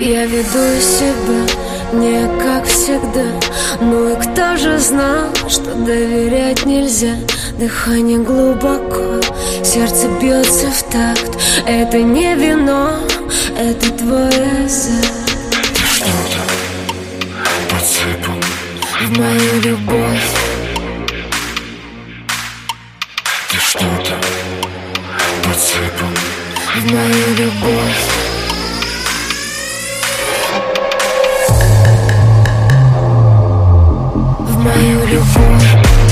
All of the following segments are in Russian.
Я веду себя не как всегда. Ну и кто же знал, что доверять нельзя? Дыхание глубоко, сердце бьется в такт. Это не вино, это твой язык. Ты что-то подсыпал в мою любовь. Ты что-то подсыпал в мою любовь. В мою любовь.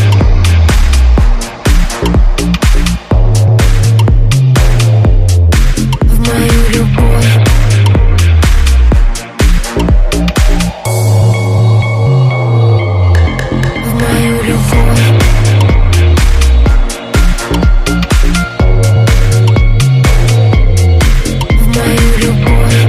В мою любовь. В мою любовь. В мою любовь.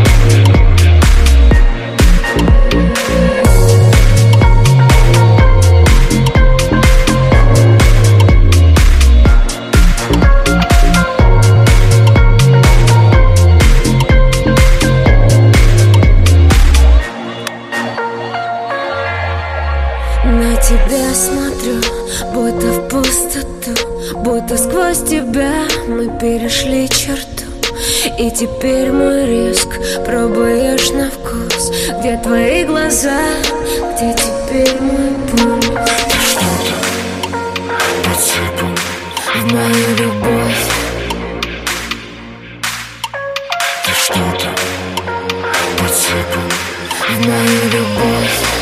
На тебя смотрю, будто в пустоту, будто сквозь тебя мы перешли черту. И теперь мой риск пробуешь на вкус. Где твои глаза, где теперь мой пульс? Ты что-то подсыпал в мою любовь. Ты что-то подсыпал в мою любовь.